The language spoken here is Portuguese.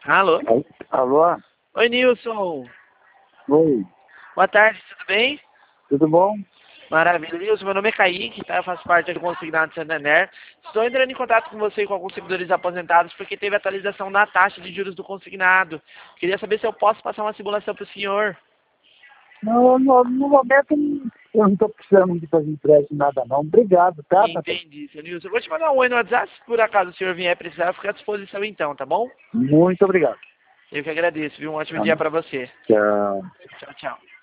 Alô? Alô? Oi, Nilson. Oi, Boa tarde, tudo bem? tudo bom? Maravilha. Nilson, meu nome é Kaique, tá? Eu faço parte do Consignado Santander. Estou entrando em contato com você e com alguns seguidores aposentados porque teve atualização na taxa de juros do consignado. Queria saber se eu posso passar uma simulação para o senhor. Não, no momento eu não estou precisando de fazer empréstimo nada não. Obrigado, tá, papai? Entendi, seu Nilson. Eu vou te mandar um oi no WhatsApp, se por acaso o senhor vier precisar, eu fico à disposição então, tá bom? Muito obrigado. Eu que agradeço, viu? Um ótimo dia Amém. para você. Tchau. Tchau, tchau.